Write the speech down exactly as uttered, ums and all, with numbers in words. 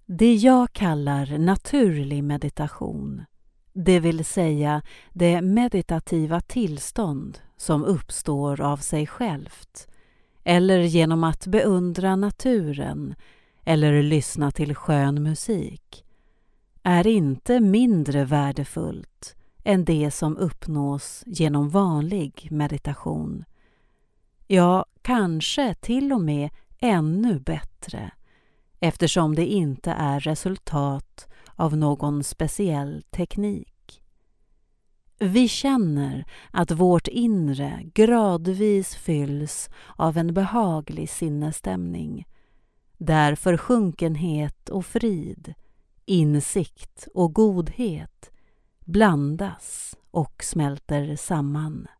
Det jag kallar naturlig meditation, det vill säga det meditativa tillstånd som uppstår av sig självt eller genom att beundra naturen eller lyssna till skön musik, är inte mindre värdefullt än det som uppnås genom vanlig meditation. Ja, kanske till och med ännu bättre, eftersom det inte är resultat av någon speciell teknik. Vi känner att vårt inre gradvis fylls av en behaglig sinnesstämning, där försjunkenhet och frid, insikt och godhet blandas och smälter samman.